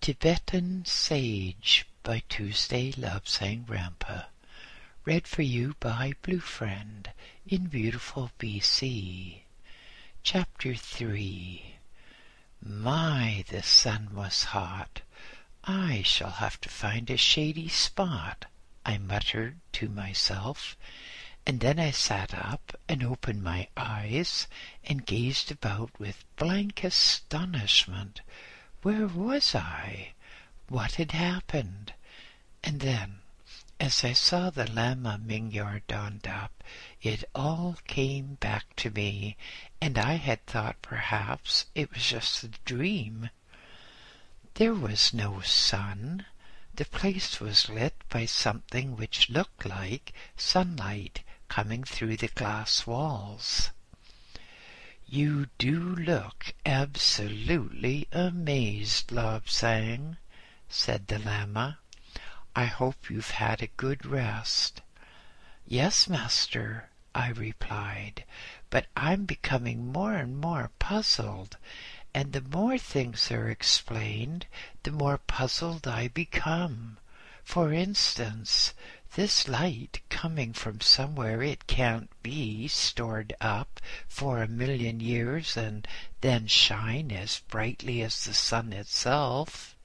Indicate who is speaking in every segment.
Speaker 1: Tibetan Sage by Tuesday Lobsang Rampa. Read for you by Blue Friend in beautiful BC. Chapter 3. My, the sun was hot. I shall have to find a shady spot, I muttered to myself, and then I sat up and opened my eyes and gazed about with blank astonishment. Where was I? What had happened? And then, as I saw the Lama Mingyar dawned up, it all came back to me, and I had thought perhaps it was just a dream. There was no sun. The place was lit by something which looked like sunlight coming through the glass walls. "You do look absolutely amazed, Lobsang," said the Lama. "I hope you've had a good rest." "Yes, master," I replied, "but I'm becoming more and more puzzled, and the more things are explained, the more puzzled I become. For instance, this light coming from somewhere it can't be, stored up for 1,000,000 years and then shine as brightly as the sun itself.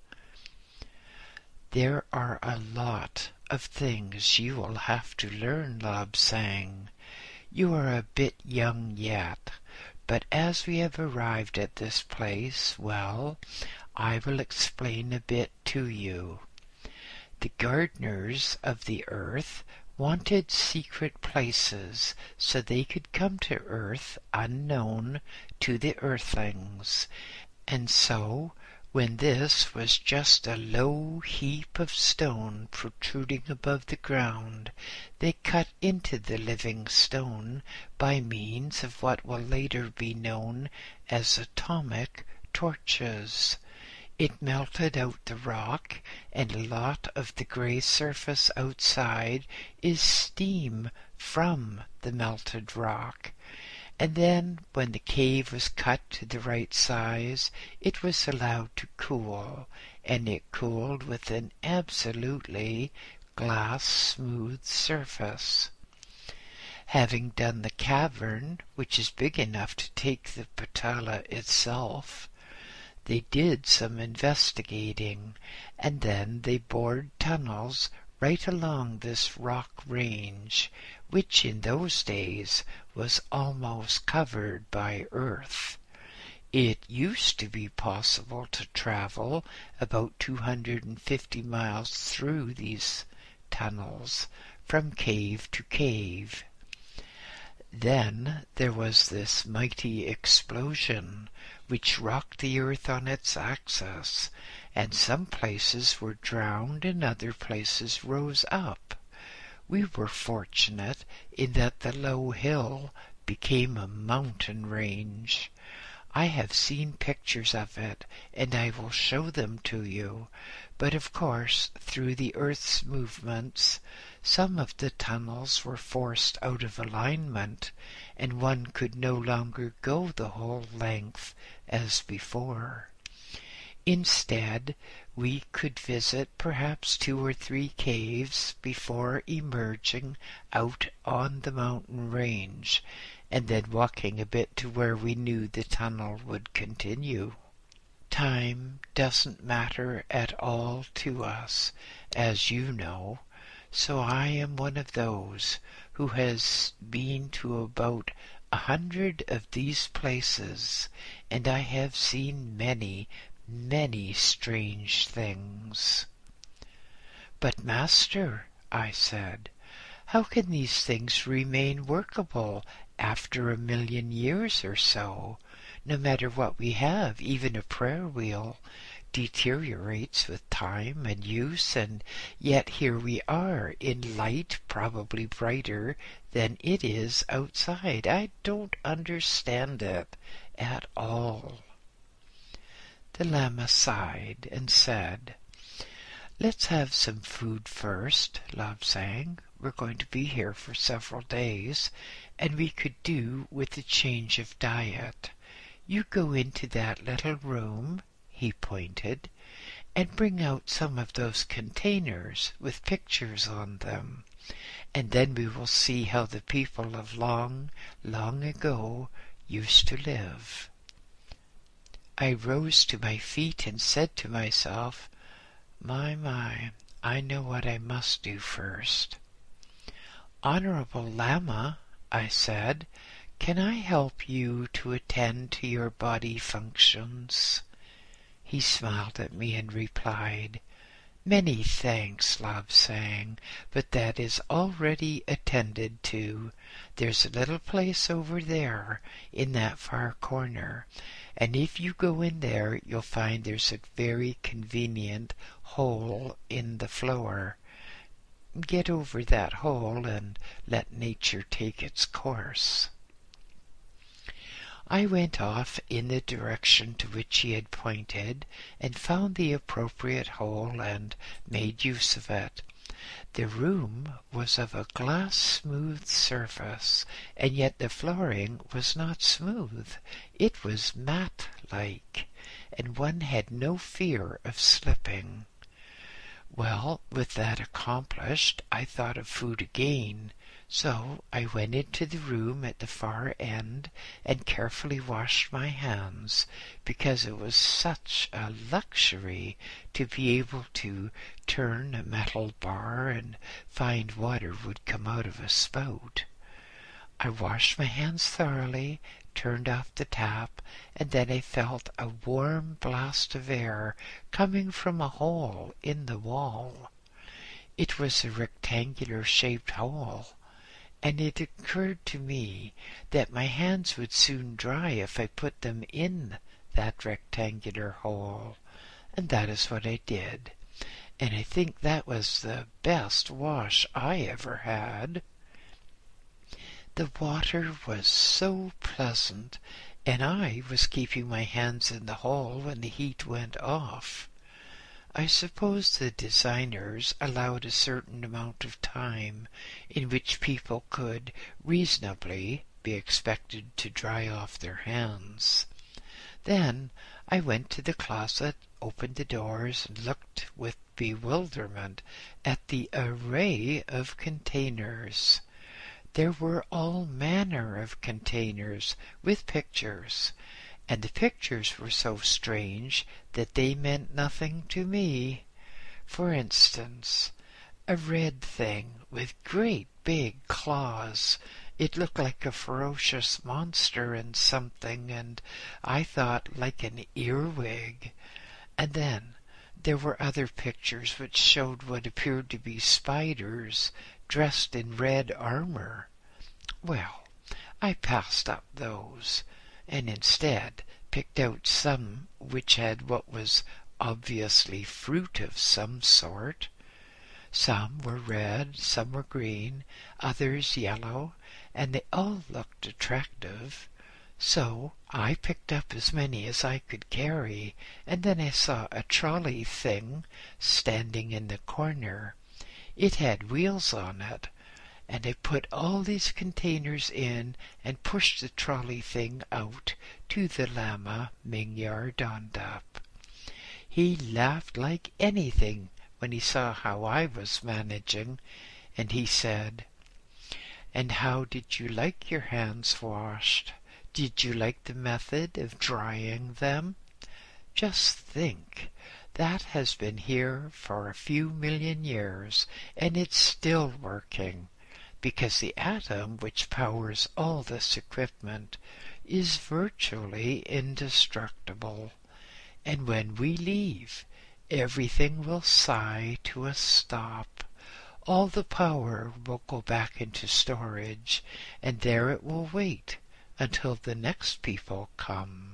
Speaker 1: There are a lot of things you will have to learn, Lobsang. You are a bit young yet, but as we have arrived at this place, well, I will explain a bit to you. The gardeners of the earth wanted secret places so they could come to earth unknown to the earthlings, and so when this was just a low heap of stone protruding above the ground, they cut into the living stone by means of what will later be known as atomic torches. It melted out the rock, and a lot of the gray surface outside is steam from the melted rock. And then, when the cave was cut to the right size, it was allowed to cool, and it cooled with an absolutely glass-smooth surface. Having done the cavern, which is big enough to take the Potala itself, they did some investigating, and then they bored tunnels right along this rock range, which in those days was almost covered by earth. It used to be possible to travel about 250 miles through these tunnels, from cave to cave. Then there was this mighty explosion, which rocked the earth on its axis, and some places were drowned and other places rose up. We were fortunate in that the low hill became a mountain range. I have seen pictures of it, and I will show them to you, but of course, through the earth's movements, some of the tunnels were forced out of alignment, and one could no longer go the whole length as before. Instead, we could visit perhaps 2 or 3 caves before emerging out on the mountain range, and then walking a bit to where we knew the tunnel would continue. Time doesn't matter at all to us, as you know, so I am one of those who has been to about 100 of these places, and I have seen many, many strange things." "But, master," I said, "how can these things remain workable after 1,000,000 years or so? No matter what we have, even a prayer wheel deteriorates with time and use, and yet here we are in light probably brighter than it is outside. I don't understand it at all." The Lama sighed and said, "Let's have some food first, Lobsang. We're going to be here for several days, and we could do with a change of diet. You go into that little room," he pointed, and bring out some of those containers with pictures on them, and then we will see how the people of long, long ago used to live." I rose to my feet and said to myself, My, I know what I must do first. "Honorable Lama," I said, "can I help you to attend to your body functions?" He smiled at me and replied, "Many thanks, Lobsang, but that is already attended to. There's a little place over there in that far corner, and if you go in there you'll find there's a very convenient hole in the floor. Get over that hole and let nature take its course." I went off in the direction to which he had pointed, and found the appropriate hole and made use of it. The room was of a glass smooth surface, and yet the flooring was not smooth. It was mat-like, and one had no fear of slipping. Well, with that accomplished, I thought of food again, so I went into the room at the far end and carefully washed my hands, because it was such a luxury to be able to turn a metal bar and find water would come out of a spout. I washed my hands thoroughly, turned off the tap, and then I felt a warm blast of air coming from a hole in the wall. It was a rectangular-shaped hole, and it occurred to me that my hands would soon dry if I put them in that rectangular hole, and that is what I did, and I think that was the best wash I ever had. The water was so pleasant, and I was keeping my hands in the hole when the heat went off. I suppose the designers allowed a certain amount of time in which people could reasonably be expected to dry off their hands. Then I went to the closet, opened the doors, and looked with bewilderment at the array of containers. There were all manner of containers with pictures, and the pictures were so strange that they meant nothing to me. For instance, a red thing with great big claws. It looked like a ferocious monster and something, and I thought like an earwig. And then there were other pictures which showed what appeared to be spiders dressed in red armor. Well, I passed up those, and instead picked out some which had what was obviously fruit of some sort. Some were red, some were green, others yellow, and they all looked attractive. So I picked up as many as I could carry, and then I saw a trolley thing standing in the corner. It had wheels on it, and I put all these containers in and pushed the trolley thing out to the Lama Mingyar Dondap. He laughed like anything when he saw how I was managing, and he said, "And how did you like your hands washed? Did you like the method of drying them? Just think, that has been here for a few million years, and it's still working, because the atom which powers all this equipment is virtually indestructible, and when we leave, everything will sigh to a stop. All the power will go back into storage, and there it will wait until the next people come.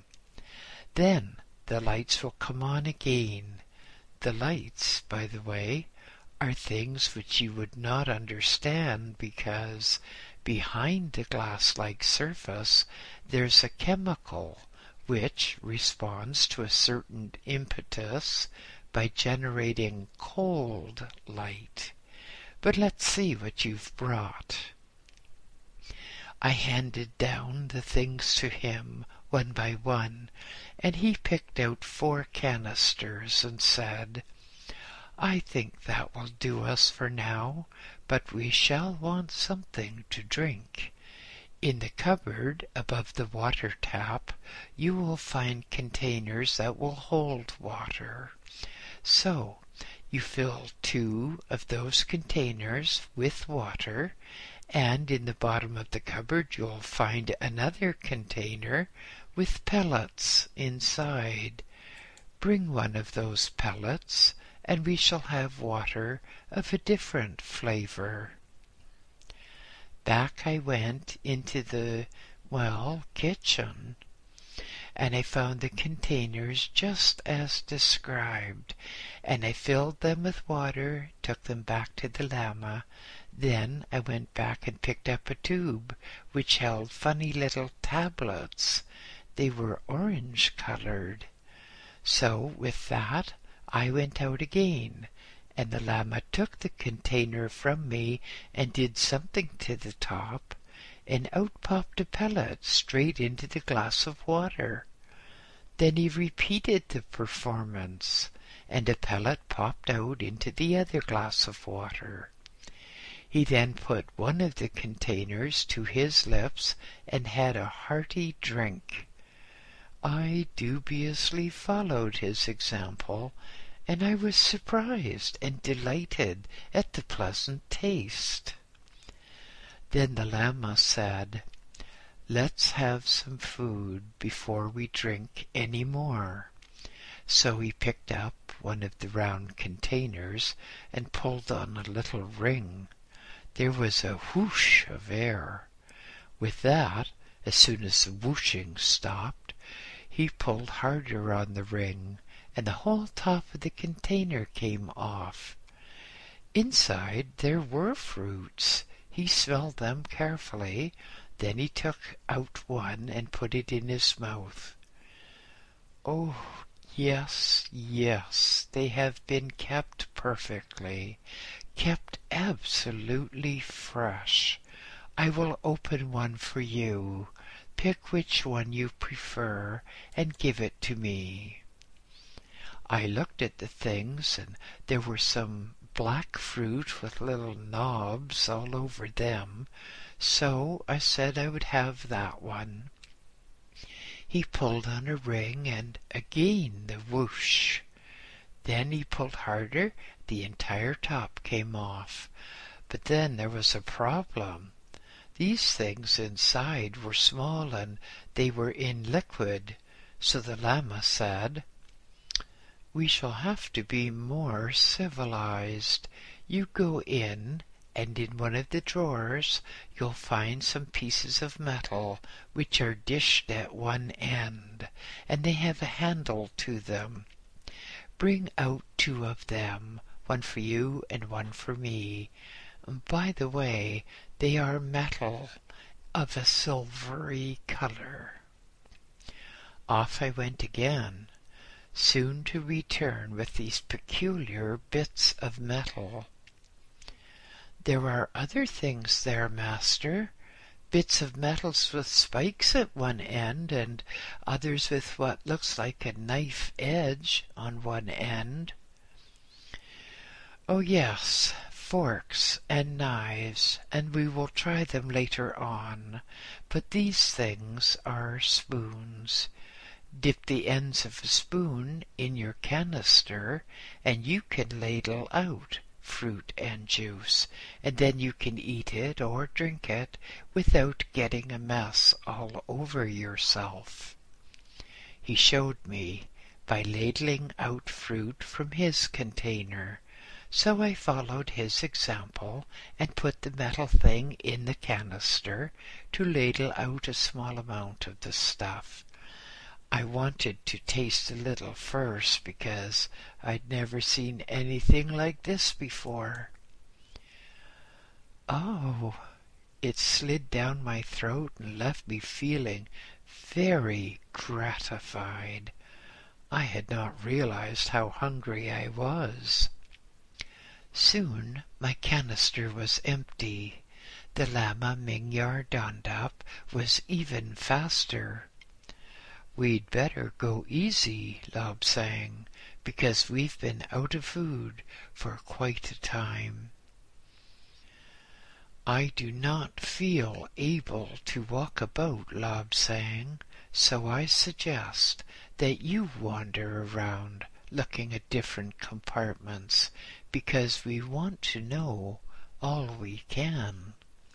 Speaker 1: Then the lights will come on again. The lights, by the way, are things which you would not understand, because behind the glass-like surface there's a chemical which responds to a certain impetus by generating cold light. But let's see what you've brought." I handed down the things to him, one by one, and he picked out 4 canisters and said, "I think that will do us for now, but we shall want something to drink. In the cupboard above the water tap you will find containers that will hold water. So you fill 2 of those containers with water, and in the bottom of the cupboard you'll find another container with pellets inside. Bring one of those pellets, and we shall have water of a different flavor." Back I went into the, kitchen, and I found the containers just as described, and I filled them with water, took them back to the llama. Then I went back and picked up a tube which held funny little tablets. They were orange-colored. So with that I went out again, and the llama took the container from me and did something to the top, and out popped a pellet straight into the glass of water. Then he repeated the performance, and a pellet popped out into the other glass of water. He then put one of the containers to his lips and had a hearty drink. I dubiously followed his example, and I was surprised and delighted at the pleasant taste. Then the llama said, "Let's have some food before we drink any more." So he picked up one of the round containers and pulled on a little ring. There was a whoosh of air. With that, as soon as the whooshing stopped, he pulled harder on the ring, and the whole top of the container came off. Inside there were fruits. He smelled them carefully. Then he took out one and put it in his mouth. "Oh, yes, yes, they have been kept perfectly, kept absolutely fresh. I will open one for you. Pick which one you prefer and give it to me." I looked at the things, and there were some black fruit with little knobs all over them, so I said I would have that one. He pulled on a ring, and again the whoosh. Then he pulled harder, the entire top came off. But then there was a problem. These things inside were small, and they were in liquid, so the llama said, "We shall have to be more civilized. You go in, and in one of the drawers you'll find some pieces of metal which are dished at one end, and they have a handle to them. Bring out 2 of them, one for you and one for me. By the way, they are metal of a silvery color." Off I went again, soon to return with these peculiar bits of metal. "There are other things there, master, bits of metals with spikes at one end, and others with what looks like a knife edge on one end." "Oh yes, forks and knives, and we will try them later on, but these things are spoons. Dip the ends of a spoon in your canister, and you can ladle out fruit and juice, and then you can eat it or drink it without getting a mess all over yourself." He showed me by ladling out fruit from his container, so I followed his example and put the metal thing in the canister to ladle out a small amount of the stuff. I wanted to taste a little first because I'd never seen anything like this before. Oh, it slid down my throat and left me feeling very gratified. I had not realized how hungry I was. Soon my canister was empty. The llama Mingyar Dondap was even faster. "We'd better go easy," Lob sang, "because we've been out of food for quite a time." "I do not feel able to walk about," Lob sang, "so I suggest that you wander around looking at different compartments, because we want to know all we can."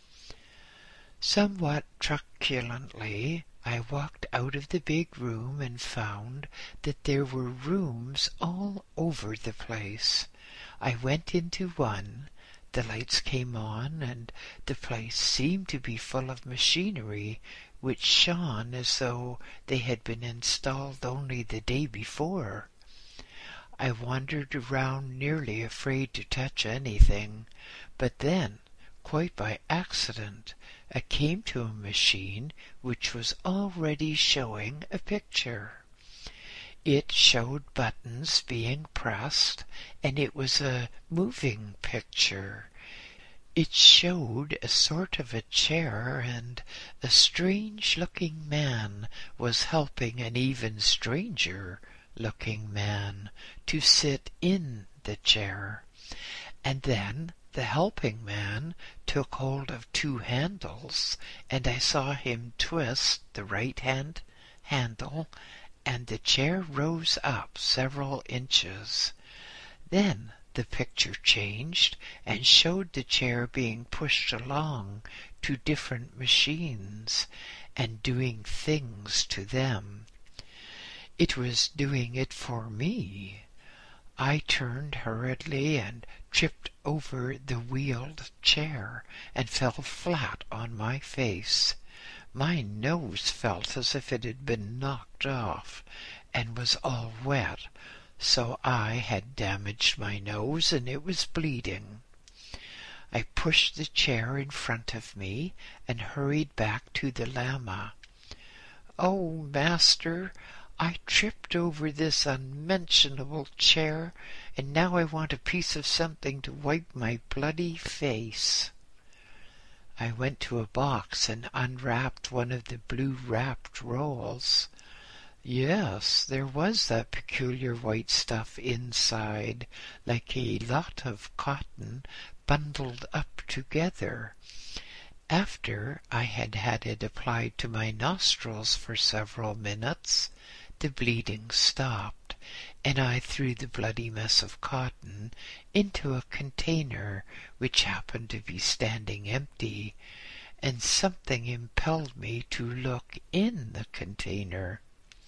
Speaker 1: Somewhat truculently I walked out of the big room and found that there were rooms all over the place. I went into one. The lights came on, and the place seemed to be full of machinery which shone as though they had been installed only the day before. I wandered around nearly afraid to touch anything, but then, quite by accident, I came to a machine which was already showing a picture. It showed buttons being pressed, and it was a moving picture. It showed a sort of a chair, and a strange-looking man was helping an even stranger-looking man to sit in the chair. And then the helping man took hold of two handles, and I saw him twist the right-hand handle, and the chair rose up several inches. Then the picture changed and showed the chair being pushed along to different machines and doing things to them. It was doing it for me. I turned hurriedly and tripped over the wheeled chair and fell flat on my face. My nose felt as if it had been knocked off and was all wet, so I had damaged my nose and it was bleeding. I pushed the chair in front of me and hurried back to the llama. "Oh, master, I tripped over this unmentionable chair, and now I want a piece of something to wipe my bloody face." I went to a box and unwrapped one of the blue-wrapped rolls. Yes, there was that peculiar white stuff inside, like a lot of cotton bundled up together. After I had had it applied to my nostrils for several minutes, the bleeding stopped, and I threw the bloody mess of cotton into a container which happened to be standing empty, and something impelled me to look in the container.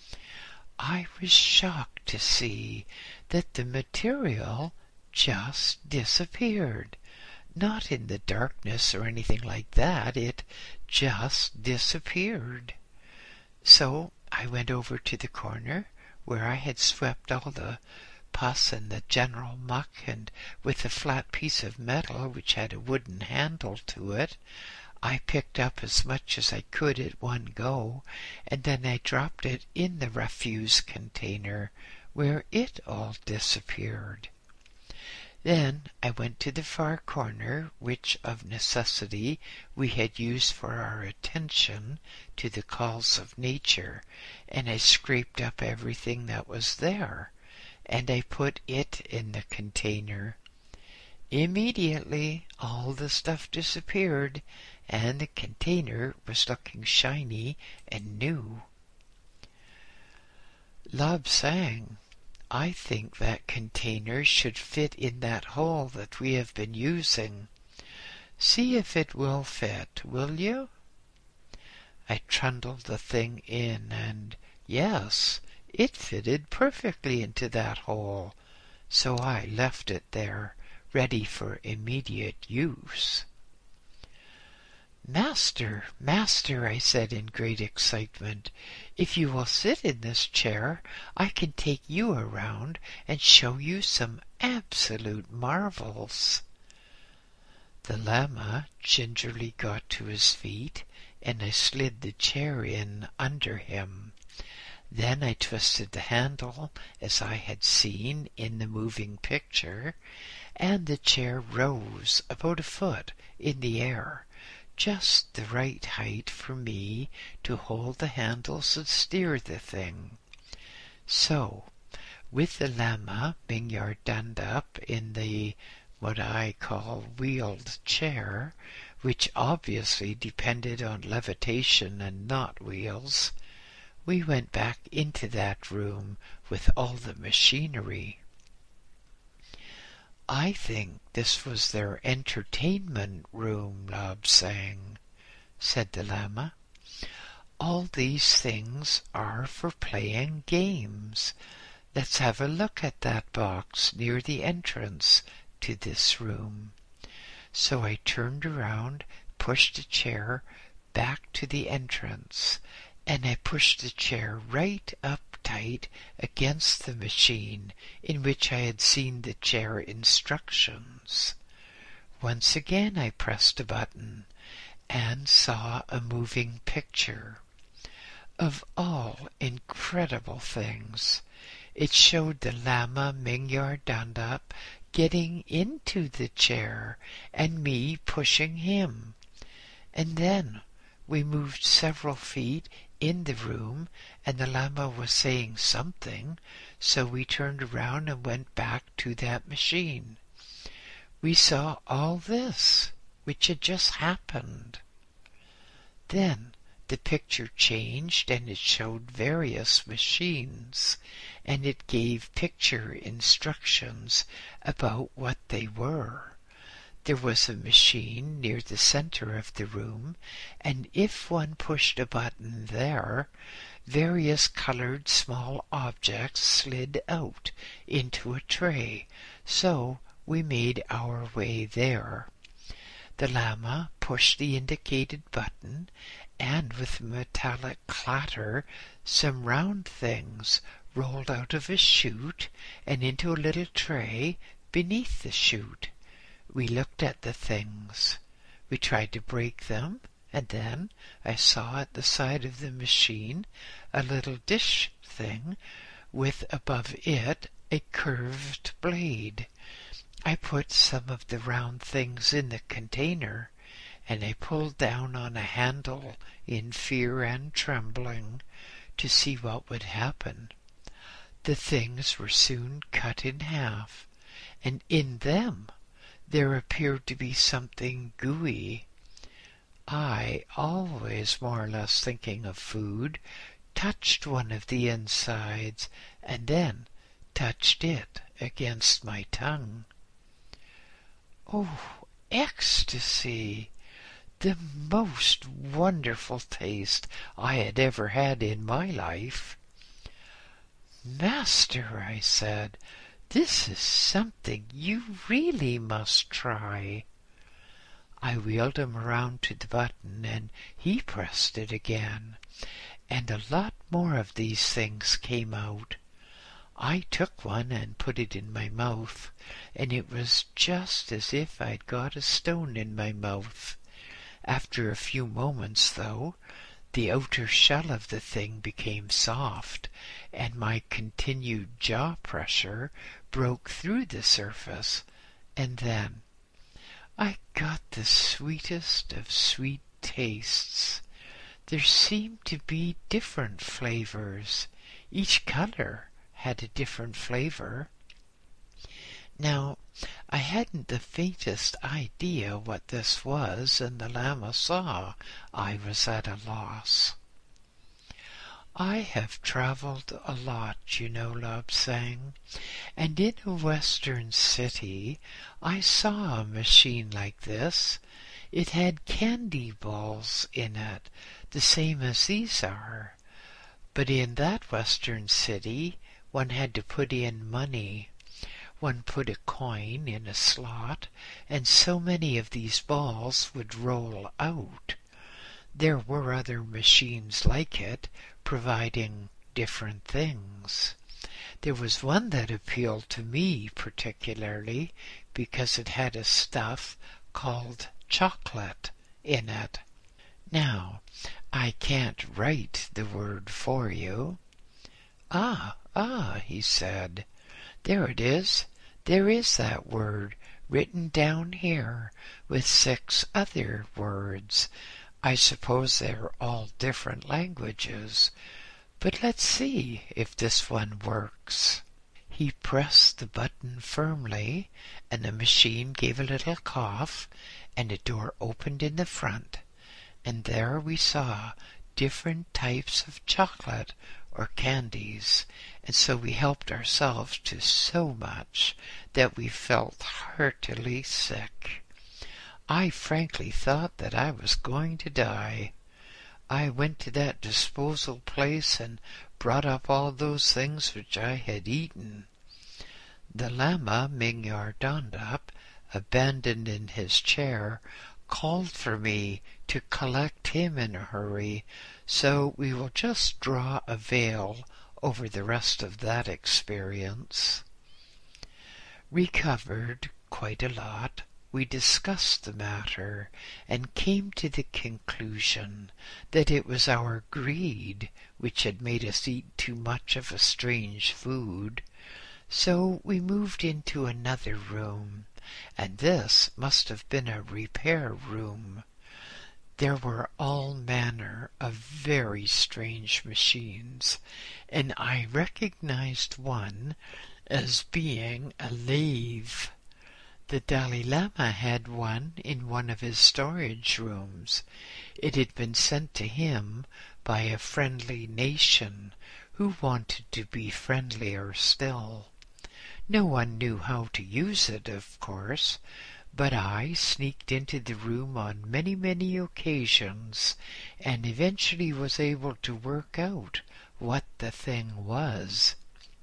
Speaker 1: I was shocked to see that the material just disappeared. Not in the darkness or anything like that. It just disappeared. So I went over to the corner where I had swept all the pus and the general muck, and with a flat piece of metal which had a wooden handle to it, I picked up as much as I could at one go, and then I dropped it in the refuse container, where it all disappeared. Then I went to the far corner, which of necessity we had used for our attention to the calls of nature, and I scraped up everything that was there, and I put it in the container. Immediately all the stuff disappeared, and the container was looking shiny and new. Lob sang, "I think that container should fit in that hole that we have been using. See if it will fit, will you?" I trundled the thing in, and yes, it fitted perfectly into that hole, so I left it there, ready for immediate use. "Master, master," I said in great excitement, "if you will sit in this chair, I can take you around and show you some absolute marvels." The llama gingerly got to his feet, and I slid the chair in under him. Then I twisted the handle as I had seen in the moving picture, and the chair rose about a foot in the air, just the right height for me to hold the handles and steer the thing. So, with the Lama Mingyar done up in the what I call wheeled chair, which obviously depended on levitation and not wheels, we went back into that room with all the machinery. I think this was their entertainment room, Lobsang, said the Lama. All these things are for playing games. Let's have a look at that box near the entrance to this room. So I turned around, pushed a chair back to the entrance, and I pushed the chair right up tight against the machine in which I had seen the chair instructions. Once again I pressed a button and saw a moving picture. Of all incredible things, it showed the Lama Mingyar Dandap getting into the chair and me pushing him. And then we moved several feet in the room, and the Lama was saying something, so we turned around and went back to that machine. We saw all this, which had just happened. Then the picture changed, and it showed various machines, and it gave picture instructions about what they were. There was a machine near the center of the room, and if one pushed a button there, various colored small objects slid out into a tray, so we made our way there. The Lama pushed the indicated button, and with a metallic clatter, some round things rolled out of a chute and into a little tray beneath the chute. We looked at the things. We tried to break them, and then I saw at the side of the machine a little dish thing with above it a curved blade. I put some of the round things in the container, and I pulled down on a handle in fear and trembling to see what would happen. The things were soon cut in half, and in them there appeared to be something gooey. I, always more or less thinking of food, touched one of the insides, and then touched it against my tongue. Oh, ecstasy! The most wonderful taste I had ever had in my life. "Master," I said, "this is something you really must try." I wheeled him around to the button, and he pressed it again, and a lot more of these things came out. I took one and put it in my mouth, and it was just as if I'd got a stone in my mouth. After a few moments, though, the outer shell of the thing became soft, and my continued jaw pressure broke through the surface, and then I got the sweetest of sweet tastes. There seemed to be different flavors. Each color had a different flavor. Now, I hadn't the faintest idea what this was, and the Lama saw I was at a loss. I have traveled a lot, you know, Lobsang, and in a western city I saw a machine like this. It had candy balls in it, the same as these are. But in that western city one had to put in money. One put a coin in a slot, and so many of these balls would roll out. There were other machines like it, providing different things. There was one that appealed to me particularly because it had a stuff called chocolate in it. Now, I can't write the word for you. Ah, he said, there it is. There is that word written down here with 6 other words. I suppose they're all different languages, but let's see if this one works." He pressed the button firmly, and the machine gave a little cough, and a door opened in the front, and there we saw different types of chocolate or candies, and so we helped ourselves to so much that we felt heartily sick. I frankly thought that I was going to die. I went to that disposal place and brought up all those things which I had eaten. The Lama Mingyar Dondap, abandoned in his chair, called for me to collect him in a hurry, so we will just draw a veil over the rest of that experience. Recovered quite a lot, we discussed the matter and came to the conclusion that it was our greed which had made us eat too much of a strange food. So we moved into another room, and this must have been a repair room. There were all manner of very strange machines, and I recognized one as being a lathe. The Dalai Lama had one in one of his storage rooms. It had been sent to him by a friendly nation who wanted to be friendlier still. No one knew how to use it, of course, but I sneaked into the room on many occasions, and eventually was able to work out what the thing was.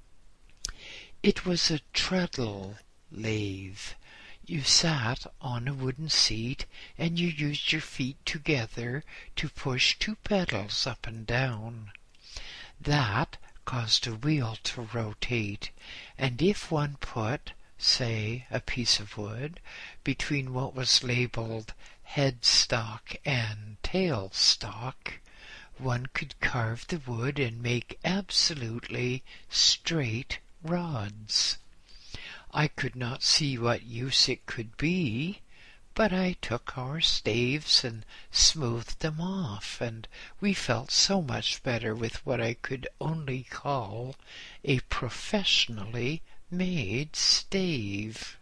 Speaker 1: It was a treadle lathe. You sat on a wooden seat, and you used your feet together to push 2 pedals up and down. That caused a wheel to rotate, and if one put, say, a piece of wood between what was labeled headstock and tailstock, one could carve the wood and make absolutely straight rods. I could not see what use it could be, but I took our staves and smoothed them off, and we felt so much better with what I could only call a professionally made stave.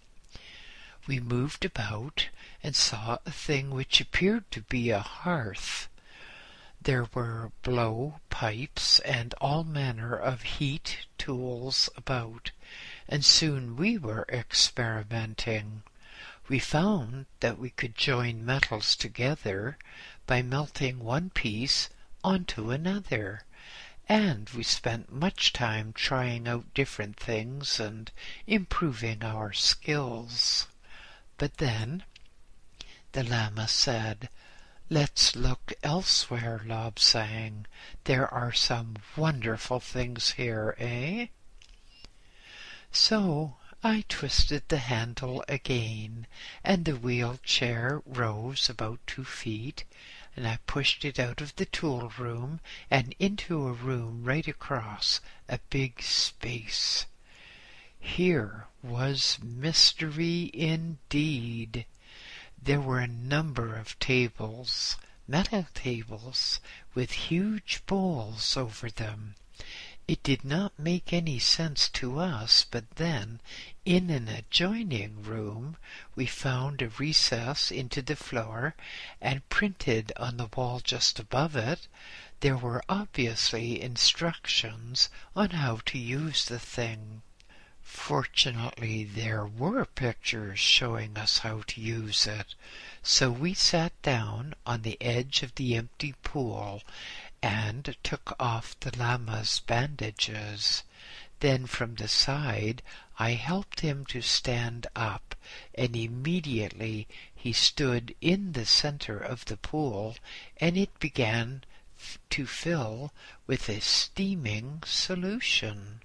Speaker 1: We moved about and saw a thing which appeared to be a hearth. There were blow pipes and all manner of heat tools about, and soon we were experimenting. We found that we could join metals together by melting one piece onto another, and we spent much time trying out different things and improving our skills. But then the Lama said, "Let's look elsewhere, Lobsang. There are some wonderful things here, eh?" So I twisted the handle again, and the wheelchair rose about 2 feet, and I pushed it out of the tool room and into a room right across a big space. Here was mystery indeed. There were a number of tables, metal tables, with huge bowls over them. It did not make any sense to us, but then, in an adjoining room, we found a recess into the floor, and printed on the wall just above it, there were obviously instructions on how to use the thing. Fortunately, there were pictures showing us how to use it, so we sat down on the edge of the empty pool and took off the Lama's bandages. Then from the side I helped him to stand up, and immediately he stood in the center of the pool, and it began to fill with a steaming solution.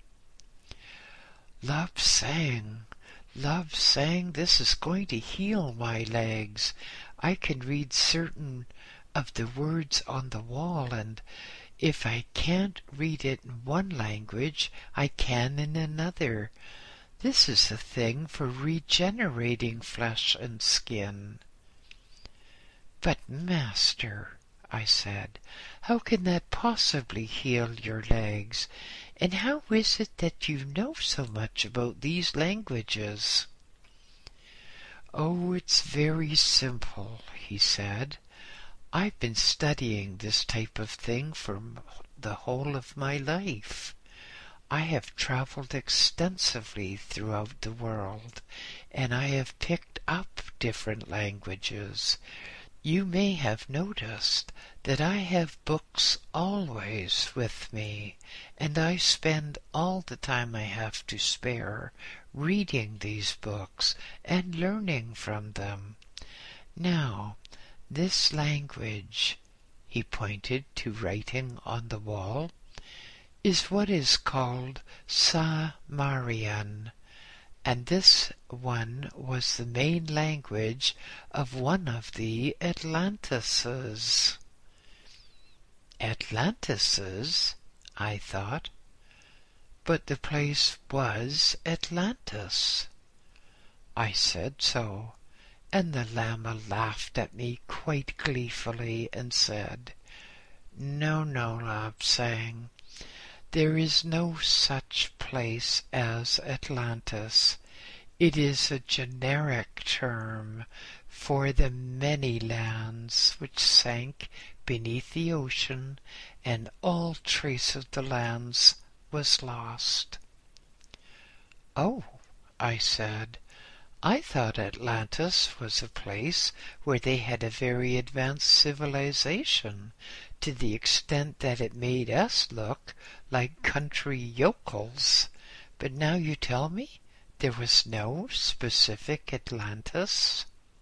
Speaker 1: Lobsang, Lobsang, this is going to heal my legs. I can read certain of the words on the wall, and if I can't read it in one language, I can in another. This is a thing for regenerating flesh and skin." "But, master," I said, "how can that possibly heal your legs? And how is it that you know so much about these languages?" "Oh, it's very simple," he said. "I've been studying this type of thing for the whole of my life. I have traveled extensively throughout the world, and I have picked up different languages. You may have noticed that I have books always with me, and I spend all the time I have to spare reading these books and learning from them. Now, this language," he pointed to writing on the wall, "is what is called Samarian, and this one was the main language of one of the Atlantises." Atlantises, I thought, but the place was Atlantis. I said so, and the Lama laughed at me quite gleefully and said, "No, no, Lobsang, there is no such place as Atlantis. It is a generic term for the many lands which sank beneath the ocean, and all trace of the lands was lost." "Oh," I said, "I thought Atlantis was a place where they had a very advanced civilization, to the extent that it made us look like country yokels. But now you tell me there was no specific Atlantis."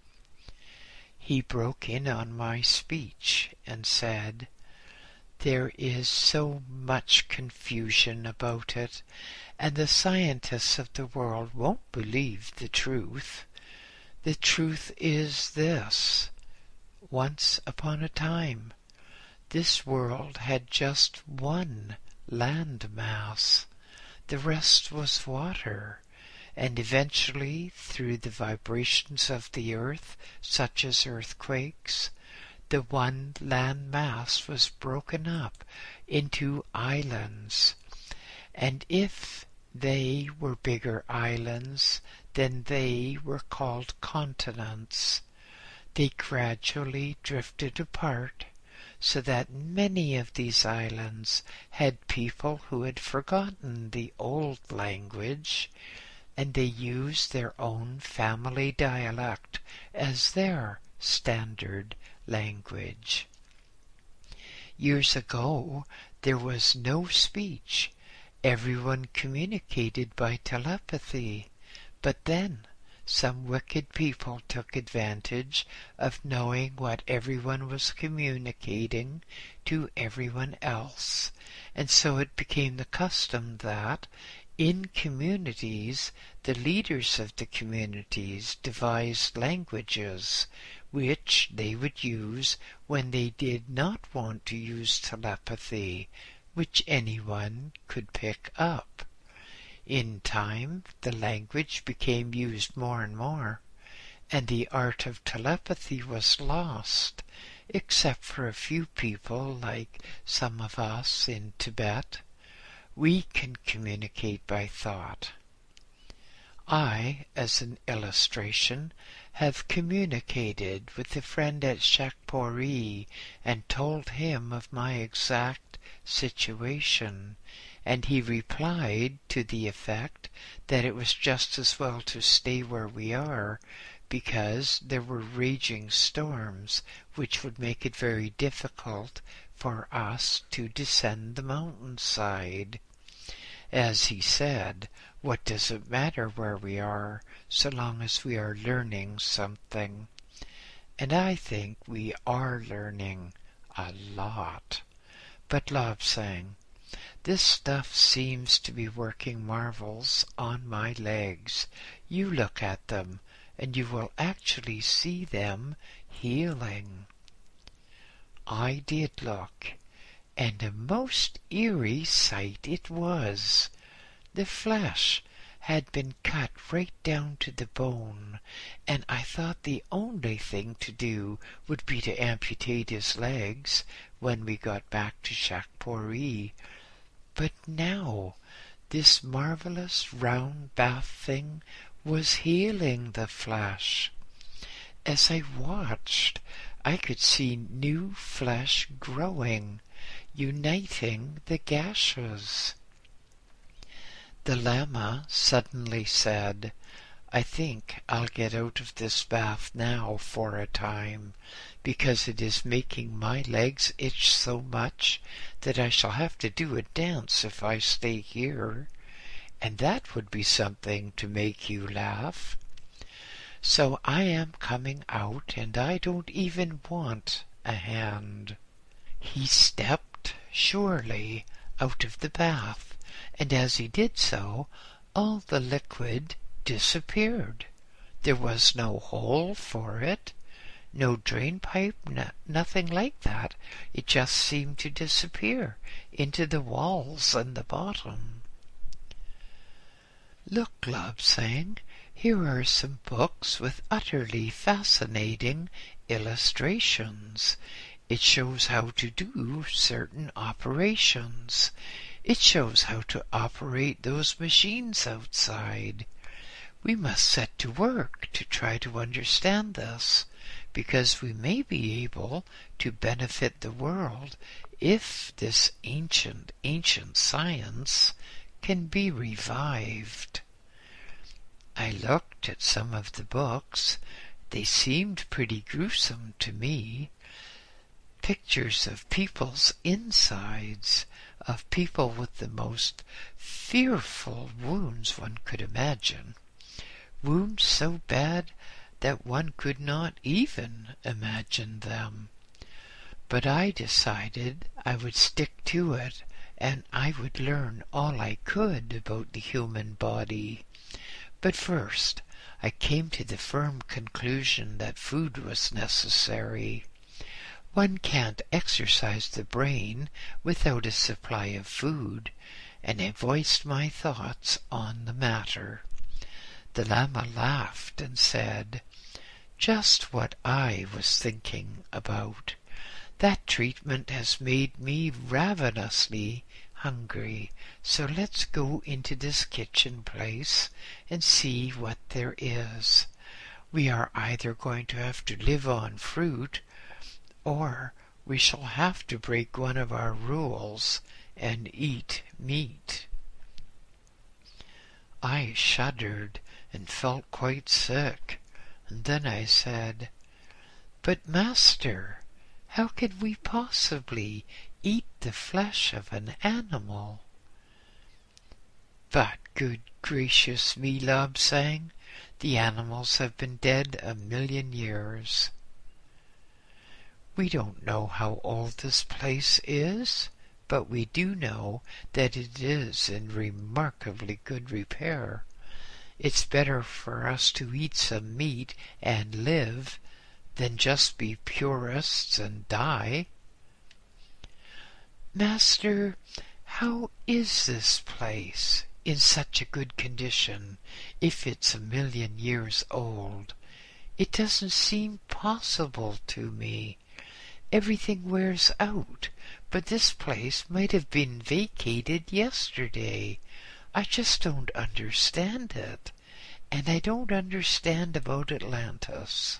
Speaker 1: He broke in on my speech and said, "There is so much confusion about it, and the scientists of the world won't believe the truth. The truth is this: once upon a time, this world had just one land mass. The rest was water, and eventually, through the vibrations of the earth, such as earthquakes, the one land mass was broken up into islands, and if they were bigger islands, then they were called continents. They gradually drifted apart, so that many of these islands had people who had forgotten the old language, and they used their own family dialect as their standard language. Years ago there was no speech. Everyone communicated by telepathy, but then some wicked people took advantage of knowing what everyone was communicating to everyone else, and so it became the custom that in communities the leaders of the communities devised languages which they would use when they did not want to use telepathy, which anyone could pick up. In time, the language became used more and more, and the art of telepathy was lost, except for a few people like some of us in Tibet. We can communicate by thought. I, as an illustration, have communicated with a friend at Shakpuri and told him of my exact situation, and he replied to the effect that it was just as well to stay where we are, because there were raging storms which would make it very difficult for us to descend the mountainside. As he said, what does it matter where we are, so long as we are learning something? And I think we are learning a lot. But Lobsang, this stuff seems to be working marvels on my legs. You look at them, and you will actually see them healing." I did look, and a most eerie sight it was. The flesh had been cut right down to the bone, and I thought the only thing to do would be to amputate his legs when we got back to Shakpori. But now this marvelous round bath thing was healing the flesh. As I watched, I could see new flesh growing, uniting the gashes. The Lama suddenly said, "I think I'll get out of this bath now for a time, because it is making my legs itch so much that I shall have to do a dance if I stay here, and that would be something to make you laugh. So I am coming out, and I don't even want a hand." He stepped surely out of the bath, and as he did so, all the liquid disappeared. There was no hole for it, no drain pipe, nothing like that. It just seemed to disappear into the walls and the bottom. "Look," Lobsang, "here are some books with utterly fascinating illustrations. It shows how to do certain operations. It shows how to operate those machines outside. We must set to work to try to understand this, because we may be able to benefit the world if this ancient science can be revived." I looked at some of the books. They seemed pretty gruesome to me. Pictures of people's insides, of people with the most fearful wounds one could imagine. Wounds so bad that one could not even imagine them. But I decided I would stick to it, and I would learn all I could about the human body. But first I came to the firm conclusion that food was necessary. One can't exercise the brain without a supply of food, and I voiced my thoughts on the matter. The Lama laughed and said, "Just what I was thinking about. That treatment has made me ravenously hungry, so let's go into this kitchen place and see what there is. We are either going to have to live on fruit, or we shall have to break one of our rules and eat meat." I shuddered and felt quite sick, and then I said, "But, Master, how could we possibly eat the flesh of an animal?" "But good gracious me, Lobsang, the animals have been dead 1,000,000 years. We don't know how old this place is, but we do know that it is in remarkably good repair. It's better for us to eat some meat and live than just be purists and die." "Master, how is this place in such a good condition if it's 1,000,000 years old? It doesn't seem possible to me. Everything wears out, but this place might have been vacated yesterday. I just don't understand it, and I don't understand about Atlantis."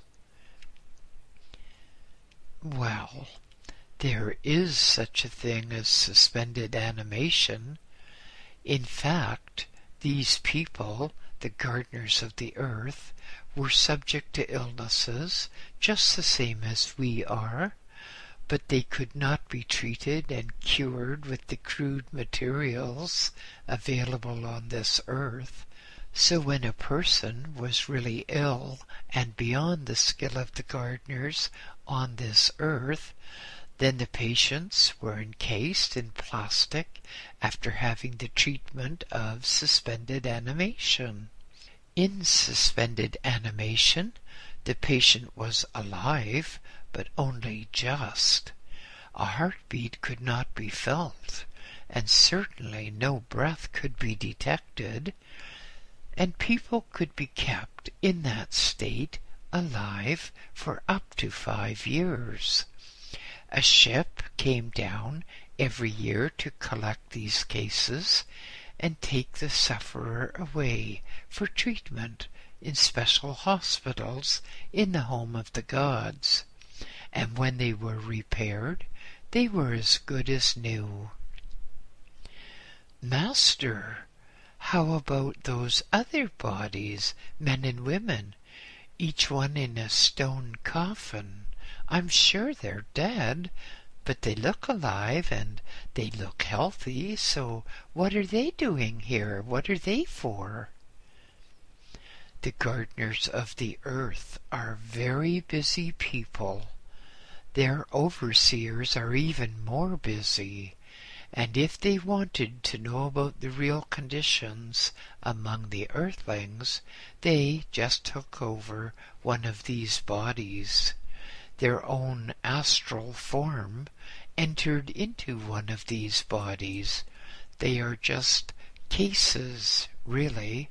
Speaker 1: "Well, there is such a thing as suspended animation. In fact, these people, the gardeners of the earth, were subject to illnesses just the same as we are, but they could not be treated and cured with the crude materials available on this earth. So when a person was really ill and beyond the skill of the gardeners on this earth, then the patients were encased in plastic after having the treatment of suspended animation. In suspended animation, the patient was alive, but only just. A heartbeat could not be felt, and certainly no breath could be detected. and people could be kept in that state alive for up to 5 years. A ship came down every year to collect these cases and take the sufferer away for treatment in special hospitals in the home of the gods. And when they were repaired, they were as good as new. Master, how about those other bodies, men and women, each one in a stone coffin? I'm sure they're dead, but they look alive and they look healthy, so what are they doing here? What are they for? The gardeners of the earth are very busy people. Their overseers are even more busy, and if they wanted to know about the real conditions among the earthlings, they just took over one of these bodies. Their own astral form entered into one of these bodies. They are just cases, really,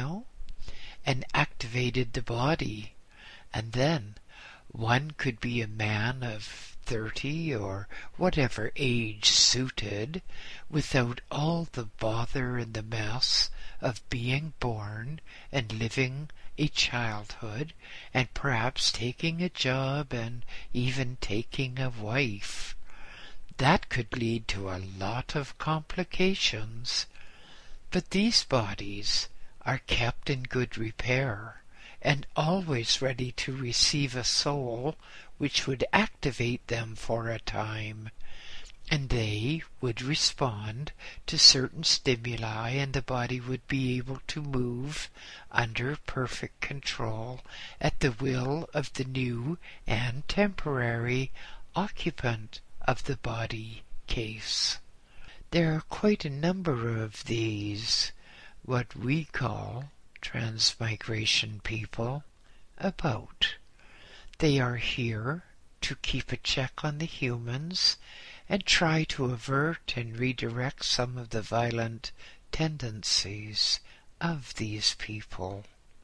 Speaker 1: and activated the body. And then one could be a man of 30 or whatever age suited, without all the bother and the mess of being born and living a childhood and perhaps taking a job and even taking a wife. That could lead to a lot of complications. But these bodies are kept in good repair and always ready to receive a soul which would activate them for a time, and they would respond to certain stimuli, and the body would be able to move under perfect control at the will of the new and temporary occupant of the body case. There are quite a number of these, what we call transmigration people, about. They are here to keep a check on the humans and try to avert and redirect some of the violent tendencies of these people.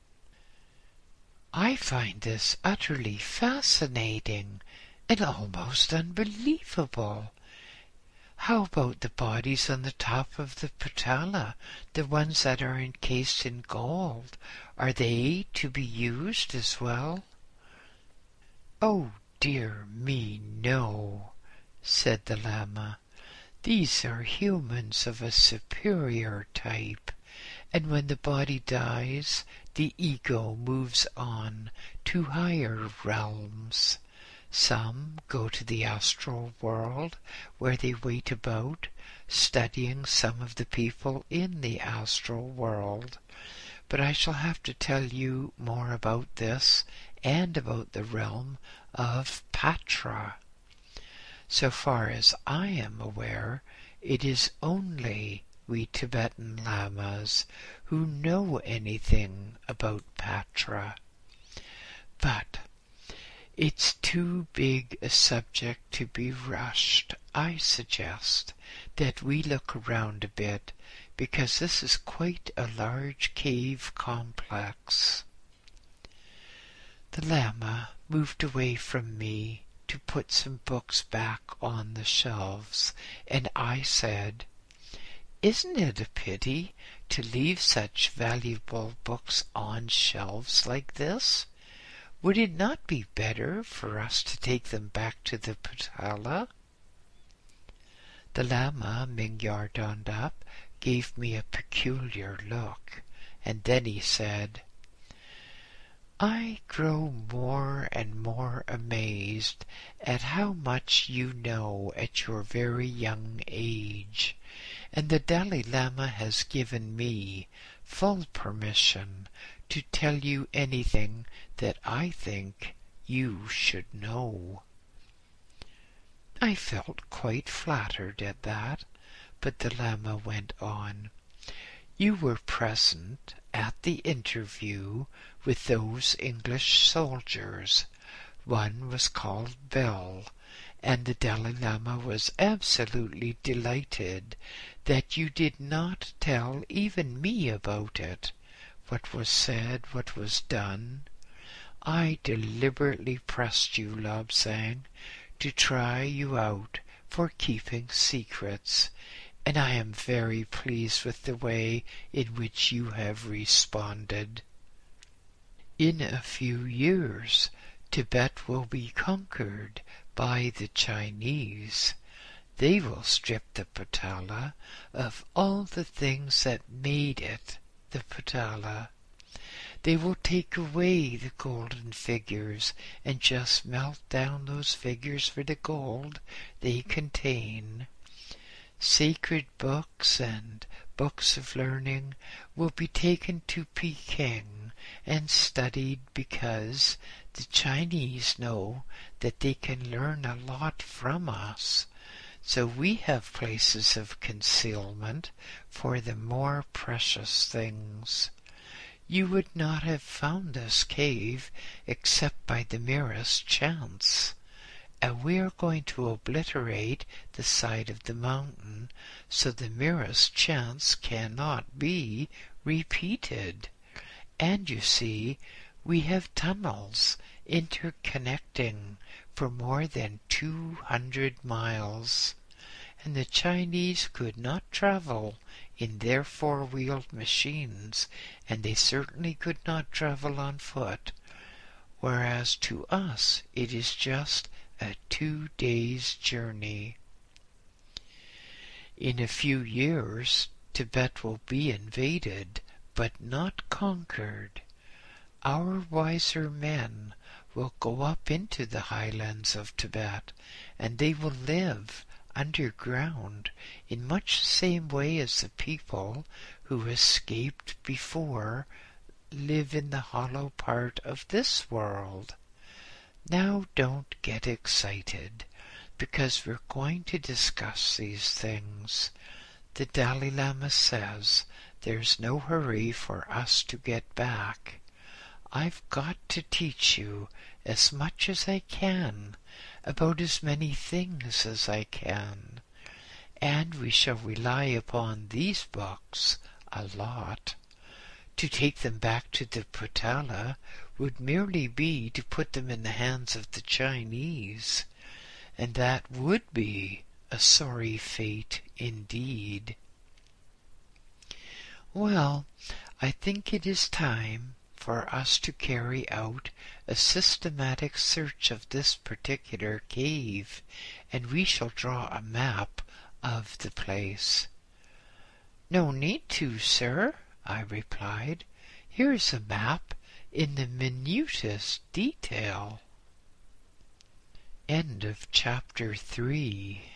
Speaker 1: I find this utterly fascinating and almost unbelievable. How about the bodies on the top of the Patala, the ones that are encased in gold? Are they to be used as well? Oh, dear me, no, said the Lama. These are humans of a superior type, and when the body dies, the ego moves on to higher realms. Some go to the astral world, where they wait about, studying some of the people in the astral world. But I shall have to tell you more about this and about the realm of Patra. So far as I am aware, it is only we Tibetan Lamas who know anything about Patra. But it's too big a subject to be rushed. I suggest that we look around a bit, because this is quite a large cave complex. The Lama moved away from me to put some books back on the shelves, and I said, "Isn't it a pity to leave such valuable books on shelves like this? Would it not be better for us to take them back to the Patala?" The Lama Mingyar Dondap gave me a peculiar look, and then he said, "I grow more and more amazed at how much you know at your very young age, and the Dalai Lama has given me full permission to tell you anything that I think you should know." I felt quite flattered at that, but the Lama went on. "You were present at the interview with those English soldiers. One was called Bell, and the Dalai Lama was absolutely delighted that you did not tell even me about it. what was said, what was done. I deliberately pressed you, Lobsang, to try you out for keeping secrets, and I am very pleased with the way in which you have responded. In a few years, Tibet will be conquered by the Chinese. They will strip the Potala of all the things that made it the Potala. They will take away the golden figures and just melt down those figures for the gold they contain. Sacred books and books of learning will be taken to Peking and studied, because the Chinese know that they can learn a lot from us. So we have places of concealment for the more precious things. You would not have found this cave except by the merest chance, and we are going to obliterate the side of the mountain so the merest chance cannot be repeated. And you see, we have tunnels interconnecting for more than 200 miles, and the Chinese could not travel in their four-wheeled machines, and they certainly could not travel on foot, whereas to us it is just a 2 days' journey. In a few years, Tibet will be invaded, but not conquered. Our wiser men will go up into the highlands of Tibet, and they will live underground in much the same way as the people who escaped before live in the hollow part of this world. Now don't get excited, because we're going to discuss these things. The Dalai Lama says there's no hurry for us to get back. I've got to teach you as much as I can about as many things as I can, and we shall rely upon these books a lot. To take them back to the Potala would merely be to put them in the hands of the Chinese, and that would be a sorry fate indeed. Well, I think it is time for us to carry out a systematic search of this particular cave, and we shall draw a map of the place. No need to, sir, I replied. Here is a map in the minutest detail. End of chapter 3.